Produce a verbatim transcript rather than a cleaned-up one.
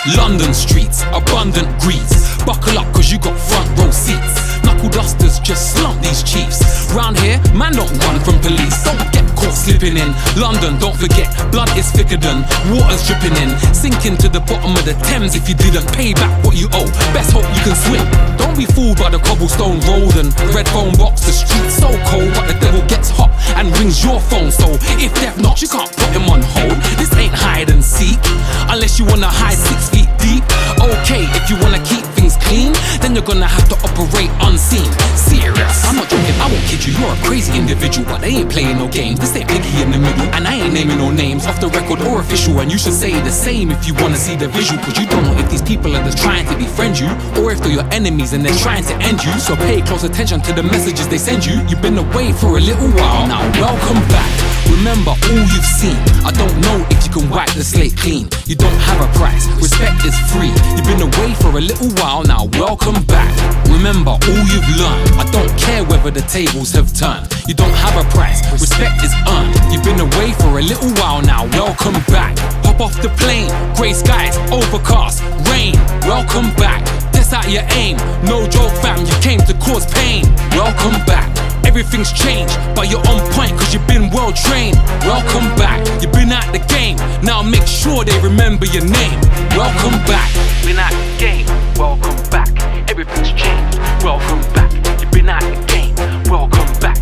London streets, abundant grease. Buckle up cause you got front row seats. Knuckle dusters just slump these chiefs. Round here, man don't run from police. Don't get caught slipping in. London, don't forget, blood is thicker than water's dripping in. Sinking to the bottom of the Thames if you didn't pay back what you owe. Best hope you can swim. Don't be fooled by the cobblestone road and red phone box. The street's so cold, but the devil gets hot and rings your phone. So if death knocks, you can't put him on hold. This ain't hide and seek, unless you wanna hide six feet deep. Okay, if you wanna keep things clean, then you're gonna have to operate unseen. Serious, I'm not joking, I won't kid you. You're a crazy individual, but they ain't playing no games. This ain't Piggy in the middle, and I ain't naming no names off the record or official. And you should say the same if you wanna see the visual, cause you don't know if these people are just trying to befriend you, or if they're your enemies and they're trying to end you. So pay close attention to the messages they send you. You've been away for a little while, now welcome back. Remember all you've seen. I don't know if you can wipe the slate clean. You don't have a price, respect is free. You've been away for a little while, now welcome back. Remember all you've learned. I don't care whether the tables have turned. You don't have a price, respect is earned. You've been away for a little while, now welcome back. Hop off the plane, grey skies, overcast, rain. Welcome back, test out your aim. No joke fam, you came to cause pain. Welcome back. Everything's changed, but you're on point cause you've been well trained. Welcome back, you've been out the game. Now make sure they remember your name. Welcome back, been out the game. Welcome back, everything's changed. Welcome back, you've been out the game. Welcome back,